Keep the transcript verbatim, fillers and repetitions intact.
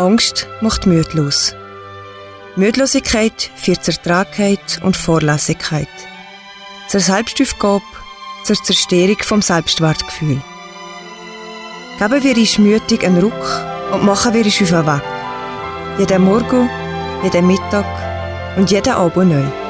Angst macht mühelos. Mühelosigkeit führt zur Trägheit und Vorlässigkeit. Zur Selbstaufgabe, zur Zerstörung vom Selbstwertgefühl. Geben wir uns mütig einen Ruck und machen wir uns auf den Weg. Jeden Morgen, jeden Mittag und jeden Abend neu.